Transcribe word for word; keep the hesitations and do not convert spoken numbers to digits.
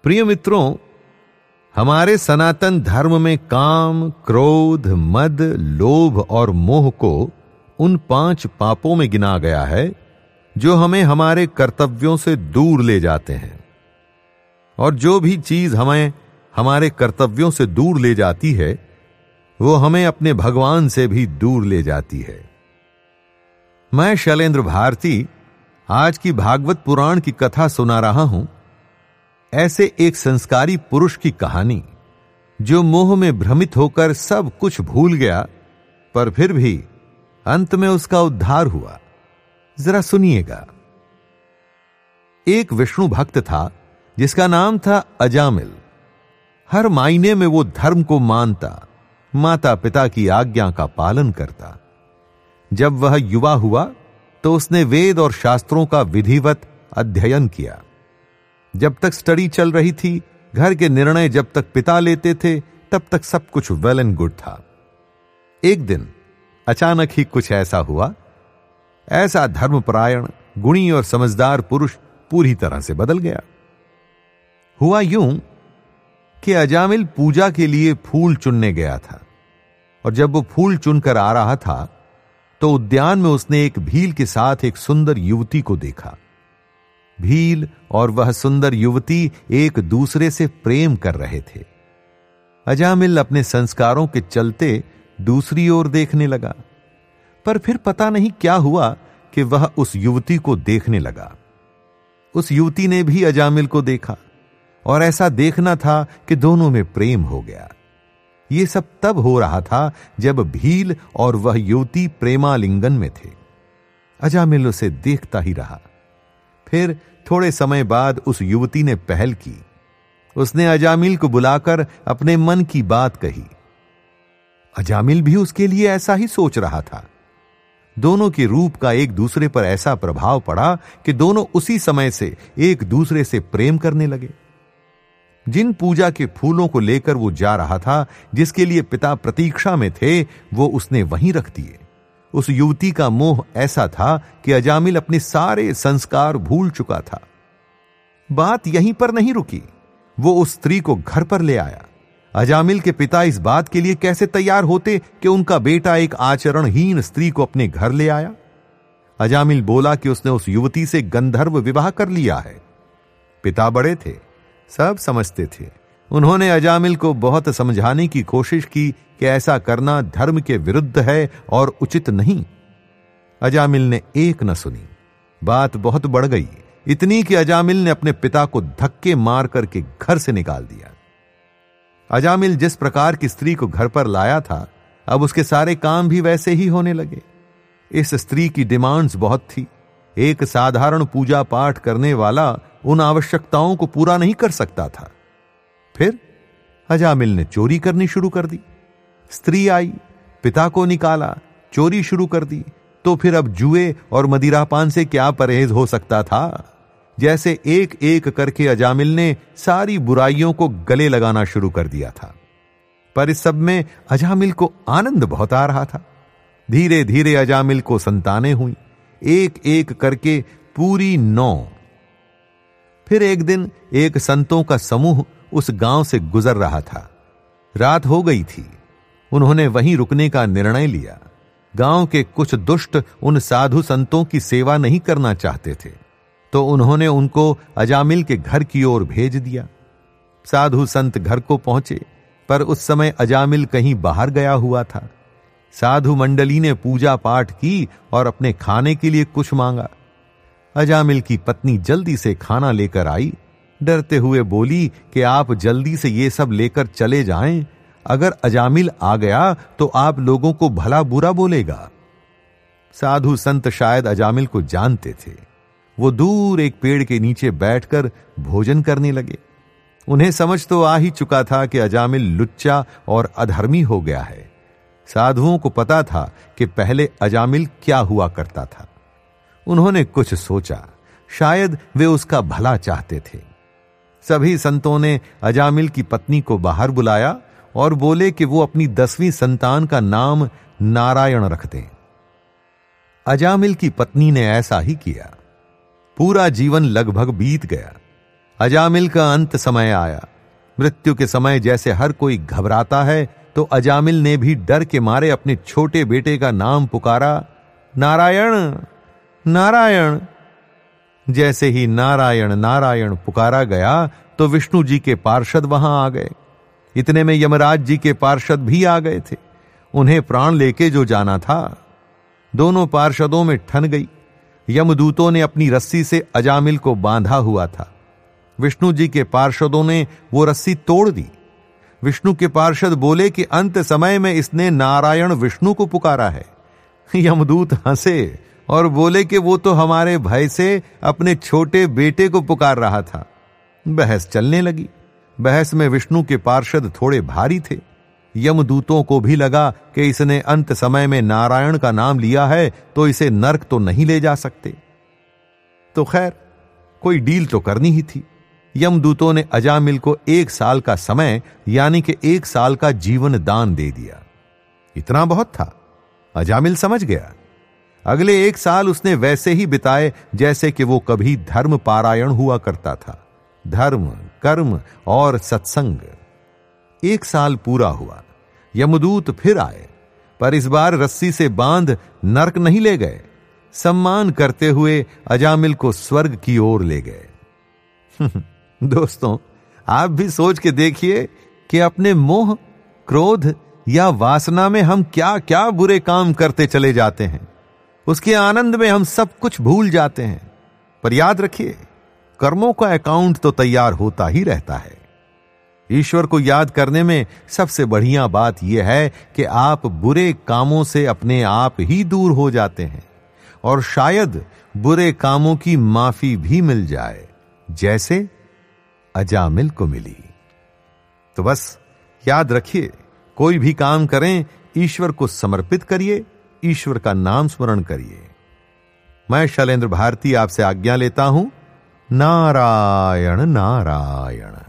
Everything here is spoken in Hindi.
प्रिय मित्रों, हमारे सनातन धर्म में काम, क्रोध, मद, लोभ और मोह को उन पांच पापों में गिना गया है जो हमें हमारे कर्तव्यों से दूर ले जाते हैं। और जो भी चीज हमें हमारे कर्तव्यों से दूर ले जाती है वो हमें अपने भगवान से भी दूर ले जाती है। मैं शैलेंद्र भारती आज की भागवत पुराण की कथा सुना रहा हूं। ऐसे एक संस्कारी पुरुष की कहानी जो मोह में भ्रमित होकर सब कुछ भूल गया, पर फिर भी अंत में उसका उद्धार हुआ। जरा सुनिएगा। एक विष्णु भक्त था जिसका नाम था अजामिल। हर मायने में वो धर्म को मानता, माता पिता की आज्ञा का पालन करता। जब वह युवा हुआ तो उसने वेद और शास्त्रों का विधिवत अध्ययन किया। जब तक स्टडी चल रही थी, घर के निर्णय जब तक पिता लेते थे, तब तक सब कुछ वेल एंड गुड था। एक दिन अचानक ही कुछ ऐसा हुआ। ऐसा धर्मपरायण, गुणी और समझदार पुरुष पूरी तरह से बदल गया। हुआ यूं कि अजामिल पूजा के लिए फूल चुनने गया था, और जब वो फूल चुनकर आ रहा था तो उद्यान में उसने एक भील के साथ एक सुंदर युवती को देखा। भील और वह सुंदर युवती एक दूसरे से प्रेम कर रहे थे। अजामिल अपने संस्कारों के चलते दूसरी ओर देखने लगा, पर फिर पता नहीं क्या हुआ कि वह उस युवती को देखने लगा। उस युवती ने भी अजामिल को देखा, और ऐसा देखना था कि दोनों में प्रेम हो गया। यह सब तब हो रहा था जब भील और वह युवती प्रेमालिंगन में थे। अजामिल उसे देखता ही रहा। फिर थोड़े समय बाद उस युवती ने पहल की। उसने अजामिल को बुलाकर अपने मन की बात कही। अजामिल भी उसके लिए ऐसा ही सोच रहा था। दोनों के रूप का एक दूसरे पर ऐसा प्रभाव पड़ा कि दोनों उसी समय से एक दूसरे से प्रेम करने लगे। जिन पूजा के फूलों को लेकर वो जा रहा था, जिसके लिए पिता प्रतीक्षा में थे, वो उसने वहीं रख दिए। उस युवती का मोह ऐसा था कि अजामिल अपने सारे संस्कार भूल चुका था। बात यहीं पर नहीं रुकी। वो उस स्त्री को घर पर ले आया। अजामिल के पिता इस बात के लिए कैसे तैयार होते कि उनका बेटा एक आचरणहीन स्त्री को अपने घर ले आया। अजामिल बोला कि उसने उस युवती से गंधर्व विवाह कर लिया है। पिता बड़े थे, सब समझते थे। उन्होंने अजामिल को बहुत समझाने की कोशिश की कि ऐसा करना धर्म के विरुद्ध है और उचित नहीं। अजामिल ने एक न सुनी। बात बहुत बढ़ गई, इतनी कि अजामिल ने अपने पिता को धक्के मार करके घर से निकाल दिया। अजामिल जिस प्रकार की स्त्री को घर पर लाया था, अब उसके सारे काम भी वैसे ही होने लगे। इस स्त्री की डिमांड्स बहुत थी। एक साधारण पूजा पाठ करने वाला उन आवश्यकताओं को पूरा नहीं कर सकता था। फिर अजामिल ने चोरी करनी शुरू कर दी। स्त्री आई, पिता को निकाला, चोरी शुरू कर दी। तो फिर अब जुए और मदिरापान से क्या परहेज हो सकता था। जैसे एक एक करके अजामिल ने सारी बुराइयों को गले लगाना शुरू कर दिया था। पर इस सब में अजामिल को आनंद बहुत आ रहा था। धीरे धीरे अजामिल को संतानें हुई, एक एक करके पूरी नौ। फिर एक दिन एक संतों का समूह उस गांव से गुजर रहा था। रात हो गई थी। उन्होंने वहीं रुकने का निर्णय लिया। गांव के कुछ दुष्ट उन साधु संतों की सेवा नहीं करना चाहते थे, तो उन्होंने उनको अजामिल के घर की ओर भेज दिया। साधु संत घर को पहुंचे, पर उस समय अजामिल कहीं बाहर गया हुआ था। साधु मंडली ने पूजा पाठ की और अपने खाने के लिए कुछ मांगा। अजामिल की पत्नी जल्दी से खाना लेकर आई। डरते हुए बोली कि आप जल्दी से ये सब लेकर चले जाएं। अगर अजामिल आ गया तो आप लोगों को भला बुरा बोलेगा। साधु संत शायद अजामिल को जानते थे। वो दूर एक पेड़ के नीचे बैठकर भोजन करने लगे। उन्हें समझ तो आ ही चुका था कि अजामिल लुच्चा और अधर्मी हो गया है। साधुओं को पता था कि पहले अजामिल क्या हुआ करता था। उन्होंने कुछ सोचा, शायद वे उसका भला चाहते थे। सभी संतों ने अजामिल की पत्नी को बाहर बुलाया और बोले कि वो अपनी दसवीं संतान का नाम नारायण रख दें। अजामिल की पत्नी ने ऐसा ही किया। पूरा जीवन लगभग बीत गया। अजामिल का अंत समय आया। मृत्यु के समय जैसे हर कोई घबराता है, तो अजामिल ने भी डर के मारे अपने छोटे बेटे का नाम पुकारा, नारायण नारायण। जैसे ही नारायण नारायण पुकारा गया तो विष्णु जी के पार्षद वहां आ गए। इतने में यमराज जी के पार्षद भी आ गए थे, उन्हें प्राण लेके जो जाना था। दोनों पार्षदों में ठन गई। यमदूतों ने अपनी रस्सी से अजामिल को बांधा हुआ था। विष्णु जी के पार्षदों ने वो रस्सी तोड़ दी। विष्णु के पार्षद बोले कि अंत समय में इसने नारायण विष्णु को पुकारा है। यमदूत हंसे और बोले कि वो तो हमारे भय से अपने छोटे बेटे को पुकार रहा था। बहस चलने लगी। बहस में विष्णु के पार्षद थोड़े भारी थे। यमदूतों को भी लगा कि इसने अंत समय में नारायण का नाम लिया है तो इसे नरक तो नहीं ले जा सकते। तो खैर, कोई डील तो करनी ही थी। यमदूतों ने अजामिल को एक साल का समय यानी कि एक साल का जीवन दान दे दिया। इतना बहुत था, अजामिल समझ गया। अगले एक साल उसने वैसे ही बिताए जैसे कि वो कभी धर्म पारायण हुआ करता था। धर्म, कर्म और सत्संग। एक साल पूरा हुआ। यमदूत फिर आए, पर इस बार रस्सी से बांध नरक नहीं ले गए। सम्मान करते हुए अजामिल को स्वर्ग की ओर ले गए। दोस्तों, आप भी सोच के देखिए कि अपने मोह, क्रोध या वासना में हम क्या क्या बुरे काम करते चले जाते हैं। उसके आनंद में हम सब कुछ भूल जाते हैं। पर याद रखिए, कर्मों का अकाउंट तो तैयार होता ही रहता है। ईश्वर को याद करने में सबसे बढ़िया बात यह है कि आप बुरे कामों से अपने आप ही दूर हो जाते हैं और शायद बुरे कामों की माफी भी मिल जाए, जैसे अजामिल को मिली। तो बस याद रखिए, कोई भी काम करें, ईश्वर को समर्पित करिए, ईश्वर का नाम स्मरण करिए। मैं शैलेंद्र भारती आपसे आज्ञा लेता हूं। नारायण नारायण।